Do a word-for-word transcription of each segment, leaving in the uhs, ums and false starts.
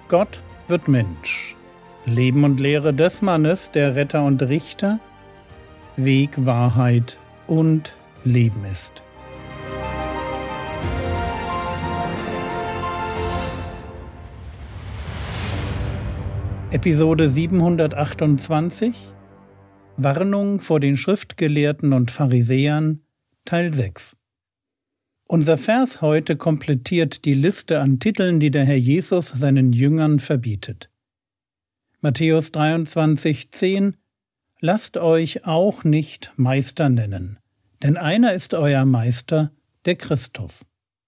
Gott wird Mensch. Leben und Lehre des Mannes, der Retter und Richter, Weg, Wahrheit und Leben ist. Episode siebenhundertachtundzwanzig Warnung vor den Schriftgelehrten und Pharisäern, Teil sechs. Unser Vers heute komplettiert die Liste an Titeln, die der Herr Jesus seinen Jüngern verbietet. Matthäus dreiundzwanzig zehn Lasst euch auch nicht Meister nennen, denn einer ist euer Meister, der Christus.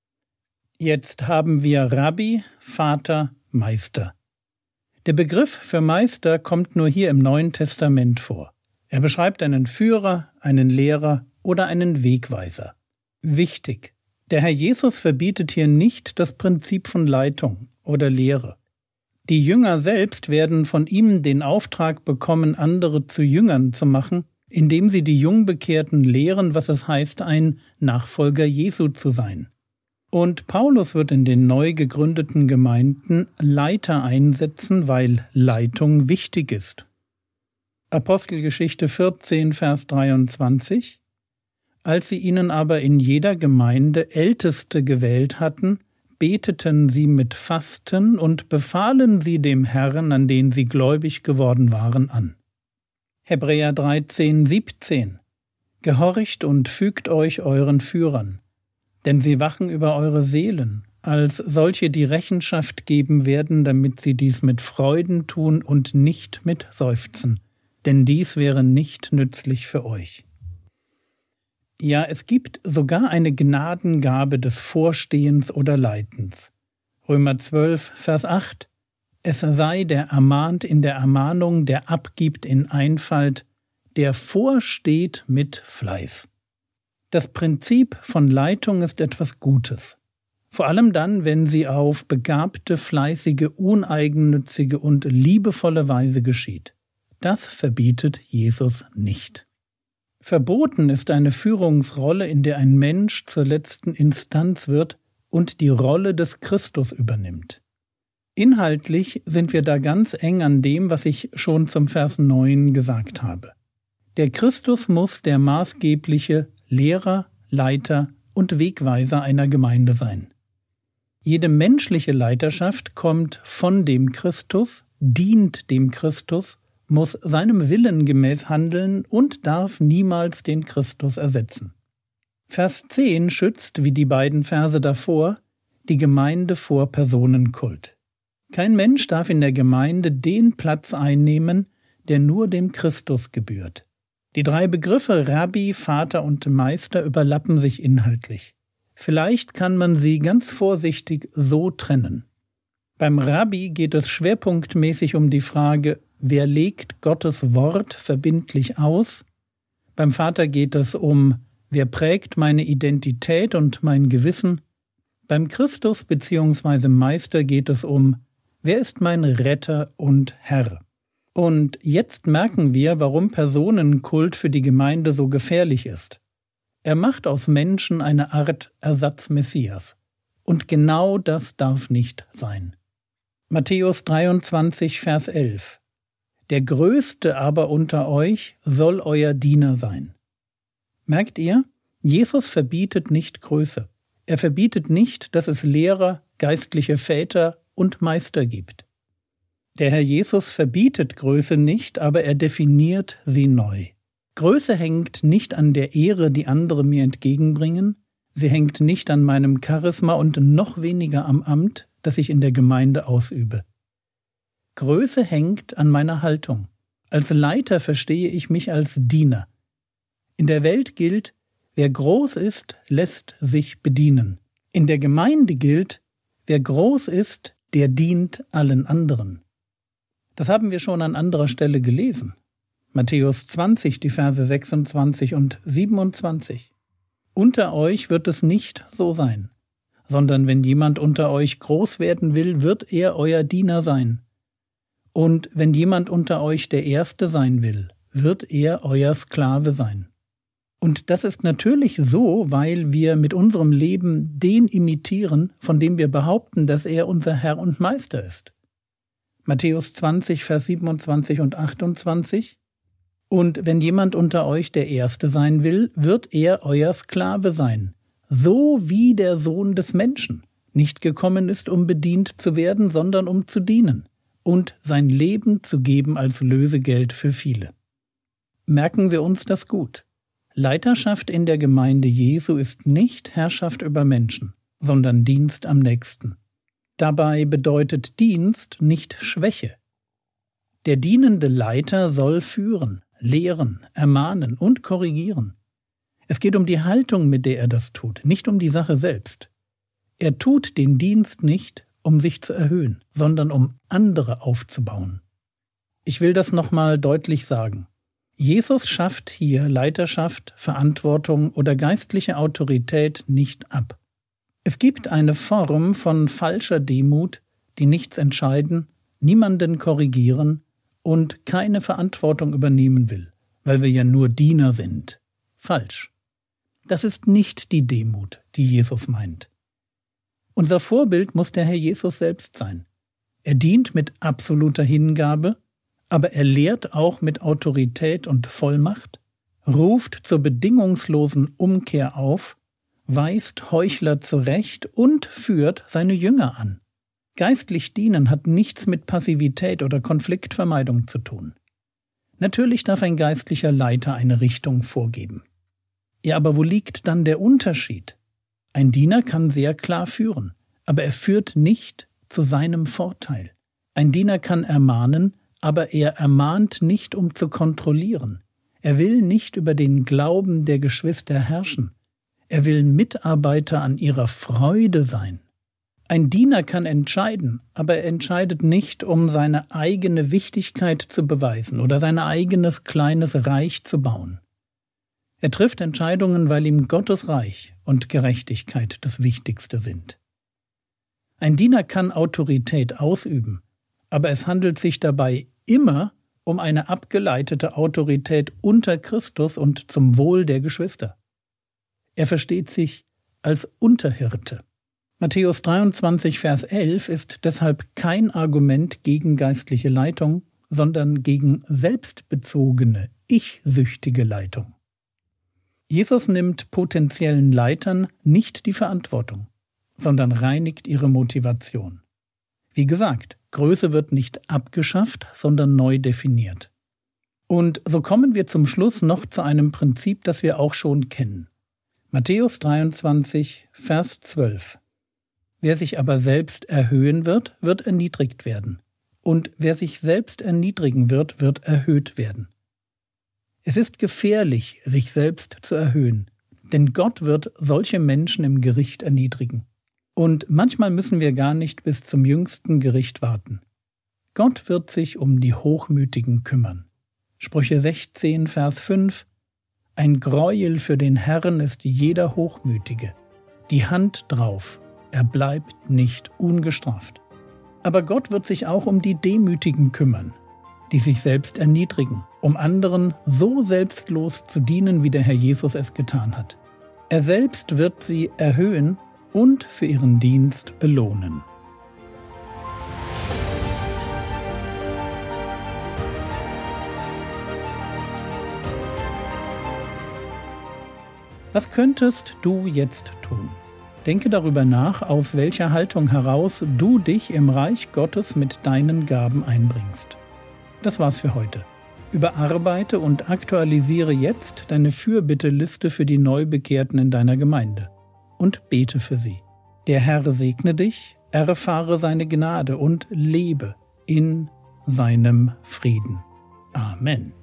Jetzt haben wir Rabbi, Vater, Meister. Der Begriff für Meister kommt nur hier im Neuen Testament vor. Er beschreibt einen Führer, einen Lehrer oder einen Wegweiser. Wichtig: Der Herr Jesus verbietet hier nicht das Prinzip von Leitung oder Lehre. Die Jünger selbst werden von ihm den Auftrag bekommen, andere zu Jüngern zu machen, indem sie die Jungbekehrten lehren, was es heißt, ein Nachfolger Jesu zu sein. Und Paulus wird in den neu gegründeten Gemeinden Leiter einsetzen, weil Leitung wichtig ist. Apostelgeschichte vierzehn, Vers dreiundzwanzig Als sie ihnen aber in jeder Gemeinde Älteste gewählt hatten, beteten sie mit Fasten und befahlen sie dem Herrn, an den sie gläubig geworden waren, an. Hebräer dreizehn, siebzehn Gehorcht und fügt euch euren Führern, denn sie wachen über eure Seelen, als solche, die Rechenschaft geben werden, damit sie dies mit Freuden tun und nicht mit Seufzen, denn dies wäre nicht nützlich für euch. Ja, es gibt sogar eine Gnadengabe des Vorstehens oder Leitens. Römer zwölf, Vers acht Es sei der ermahnt in der Ermahnung, der abgibt in Einfalt, der vorsteht mit Fleiß. Das Prinzip von Leitung ist etwas Gutes. Vor allem dann, wenn sie auf begabte, fleißige, uneigennützige und liebevolle Weise geschieht. Das verbietet Jesus nicht. Verboten ist eine Führungsrolle, in der ein Mensch zur letzten Instanz wird und die Rolle des Christus übernimmt. Inhaltlich sind wir da ganz eng an dem, was ich schon zum Vers neun gesagt habe. Der Christus muss der maßgebliche Lehrer, Leiter und Wegweiser einer Gemeinde sein. Jede menschliche Leiterschaft kommt von dem Christus, dient dem Christus, muss seinem Willen gemäß handeln und darf niemals den Christus ersetzen. Vers zehn schützt, wie die beiden Verse davor, die Gemeinde vor Personenkult. Kein Mensch darf in der Gemeinde den Platz einnehmen, der nur dem Christus gebührt. Die drei Begriffe Rabbi, Vater und Meister überlappen sich inhaltlich. Vielleicht kann man sie ganz vorsichtig so trennen. Beim Rabbi geht es schwerpunktmäßig um die Frage, wer legt Gottes Wort verbindlich aus? Beim Vater geht es um, wer prägt meine Identität und mein Gewissen? Beim Christus bzw. Meister geht es um, wer ist mein Retter und Herr? Und jetzt merken wir, warum Personenkult für die Gemeinde so gefährlich ist. Er macht aus Menschen eine Art Ersatzmessias. Und genau das darf nicht sein. Matthäus dreiundzwanzig, Vers elf Der Größte aber unter euch soll euer Diener sein. Merkt ihr? Jesus verbietet nicht Größe. Er verbietet nicht, dass es Lehrer, geistliche Väter und Meister gibt. Der Herr Jesus verbietet Größe nicht, aber er definiert sie neu. Größe hängt nicht an der Ehre, die andere mir entgegenbringen, sie hängt nicht an meinem Charisma und noch weniger am Amt, das ich in der Gemeinde ausübe. Größe hängt an meiner Haltung. Als Leiter verstehe ich mich als Diener. In der Welt gilt, wer groß ist, lässt sich bedienen. In der Gemeinde gilt, wer groß ist, der dient allen anderen. Das haben wir schon an anderer Stelle gelesen. Matthäus zwanzig, die Verse sechsundzwanzig und siebenundzwanzig. Unter euch wird es nicht so sein, sondern wenn jemand unter euch groß werden will, wird er euer Diener sein. Und wenn jemand unter euch der Erste sein will, wird er euer Sklave sein. Und das ist natürlich so, weil wir mit unserem Leben den imitieren, von dem wir behaupten, dass er unser Herr und Meister ist. Matthäus zwanzig, Vers siebenundzwanzig und achtundzwanzig. Und wenn jemand unter euch der Erste sein will, wird er euer Sklave sein, so wie der Sohn des Menschen nicht gekommen ist, um bedient zu werden, sondern um zu dienen und sein Leben zu geben als Lösegeld für viele. Merken wir uns das gut. Leiterschaft in der Gemeinde Jesu ist nicht Herrschaft über Menschen, sondern Dienst am Nächsten. Dabei bedeutet Dienst nicht Schwäche. Der dienende Leiter soll führen, lehren, ermahnen und korrigieren. Es geht um die Haltung, mit der er das tut, nicht um die Sache selbst. Er tut den Dienst nicht, um sich zu erhöhen, sondern um andere aufzubauen. Ich will das nochmal deutlich sagen. Jesus schafft hier Leiterschaft, Verantwortung oder geistliche Autorität nicht ab. Es gibt eine Form von falscher Demut, die nichts entscheiden, niemanden korrigieren und keine Verantwortung übernehmen will, weil wir ja nur Diener sind. Falsch. Das ist nicht die Demut, die Jesus meint. Unser Vorbild muss der Herr Jesus selbst sein. Er dient mit absoluter Hingabe, aber er lehrt auch mit Autorität und Vollmacht, ruft zur bedingungslosen Umkehr auf, weist Heuchler zurecht und führt seine Jünger an. Geistlich dienen hat nichts mit Passivität oder Konfliktvermeidung zu tun. Natürlich darf ein geistlicher Leiter eine Richtung vorgeben. Ja, aber wo liegt dann der Unterschied? Ein Diener kann sehr klar führen, aber er führt nicht zu seinem Vorteil. Ein Diener kann ermahnen, aber er ermahnt nicht, um zu kontrollieren. Er will nicht über den Glauben der Geschwister herrschen. Er will Mitarbeiter an ihrer Freude sein. Ein Diener kann entscheiden, aber er entscheidet nicht, um seine eigene Wichtigkeit zu beweisen oder sein eigenes kleines Reich zu bauen. Er trifft Entscheidungen, weil ihm Gottes Reich und Gerechtigkeit das Wichtigste sind. Ein Diener kann Autorität ausüben, aber es handelt sich dabei immer um eine abgeleitete Autorität unter Christus und zum Wohl der Geschwister. Er versteht sich als Unterhirte. Matthäus dreiundzwanzig, Vers elf ist deshalb kein Argument gegen geistliche Leitung, sondern gegen selbstbezogene, ich-süchtige Leitung. Jesus nimmt potenziellen Leitern nicht die Verantwortung, sondern reinigt ihre Motivation. Wie gesagt, Größe wird nicht abgeschafft, sondern neu definiert. Und so kommen wir zum Schluss noch zu einem Prinzip, das wir auch schon kennen. Matthäus dreiundzwanzig, Vers zwölf. Wer sich aber selbst erhöhen wird, wird erniedrigt werden. Und wer sich selbst erniedrigen wird, wird erhöht werden. Es ist gefährlich, sich selbst zu erhöhen, denn Gott wird solche Menschen im Gericht erniedrigen. Und manchmal müssen wir gar nicht bis zum jüngsten Gericht warten. Gott wird sich um die Hochmütigen kümmern. Sprüche sechzehn, Vers fünf. Ein Greuel für den Herrn ist jeder Hochmütige. Die Hand drauf, er bleibt nicht ungestraft. Aber Gott wird sich auch um die Demütigen kümmern, die sich selbst erniedrigen, um anderen so selbstlos zu dienen, wie der Herr Jesus es getan hat. Er selbst wird sie erhöhen und für ihren Dienst belohnen. Was könntest du jetzt tun? Denke darüber nach, aus welcher Haltung heraus du dich im Reich Gottes mit deinen Gaben einbringst. Das war's für heute. Überarbeite und aktualisiere jetzt deine Fürbitteliste für die Neubekehrten in deiner Gemeinde und bete für sie. Der Herr segne dich, erfahre seine Gnade und lebe in seinem Frieden. Amen.